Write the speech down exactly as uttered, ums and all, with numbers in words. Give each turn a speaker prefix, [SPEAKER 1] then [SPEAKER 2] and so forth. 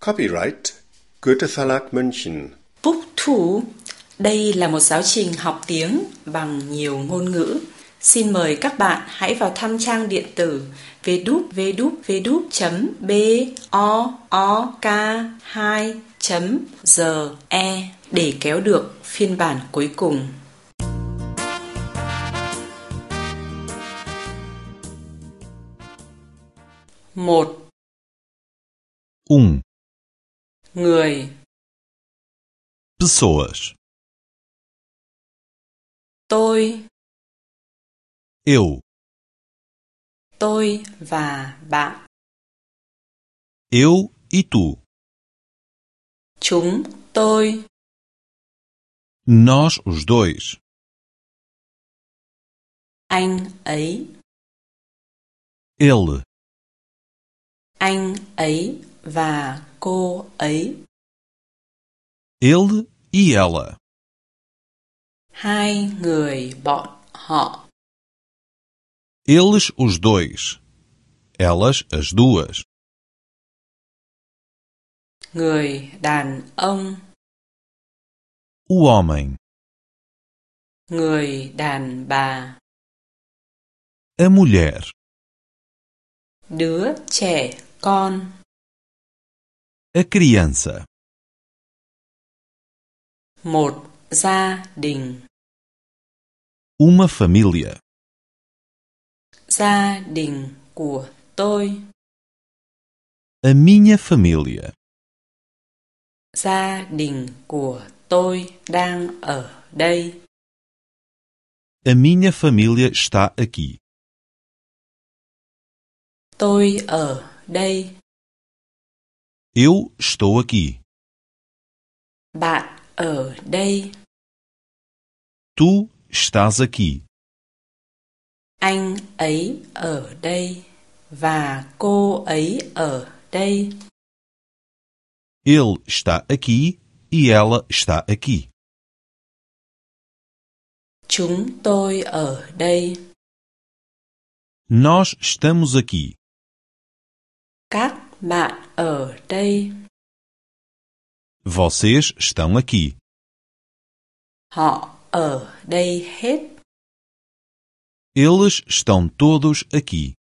[SPEAKER 1] Copyright Goethe Verlag München.
[SPEAKER 2] Búc Thủ. Đây là một giáo trình học tiếng bằng nhiều ngôn ngữ. Xin mời các bạn hãy vào thăm trang điện tử w w w chấm book hai chấm de để kéo được phiên bản cuối cùng. Một.
[SPEAKER 3] Um.
[SPEAKER 2] Người.
[SPEAKER 3] Pessoas.
[SPEAKER 2] Tôi.
[SPEAKER 3] Eu.
[SPEAKER 2] Tôi và bạn.
[SPEAKER 3] Eu e tu.
[SPEAKER 2] Chúng tôi.
[SPEAKER 3] Nós os dois.
[SPEAKER 2] Anh ấy.
[SPEAKER 3] Ele.
[SPEAKER 2] Anh ấy và cô ấy.
[SPEAKER 3] Ele e ela.
[SPEAKER 2] Hai người bọn họ.
[SPEAKER 3] Eles os dois. Elas as duas.
[SPEAKER 2] Người đàn ông.
[SPEAKER 3] O homem.
[SPEAKER 2] Người đàn bà.
[SPEAKER 3] A mulher.
[SPEAKER 2] Đứa trẻ con.
[SPEAKER 3] A criança.
[SPEAKER 2] Một gia đình.
[SPEAKER 3] Uma família.
[SPEAKER 2] Gia đình của tôi.
[SPEAKER 3] A minha família.
[SPEAKER 2] Gia đình của tôi đang ở đây.
[SPEAKER 3] A minha família está aqui.
[SPEAKER 2] Tôi ở đây.
[SPEAKER 3] Eu estou aqui.
[SPEAKER 2] Bạn ở đây.
[SPEAKER 3] Tu estás aqui.
[SPEAKER 2] Anh ấy ở đây và cô ấy ở đây.
[SPEAKER 3] Ele está aqui e ela está aqui.
[SPEAKER 2] Chúng tôi ở đây.
[SPEAKER 3] Nós estamos aqui.
[SPEAKER 2] Các bạn ở đây.
[SPEAKER 3] Vocês estão aqui.
[SPEAKER 2] Họ ở đây hết.
[SPEAKER 3] Eles estão todos aqui.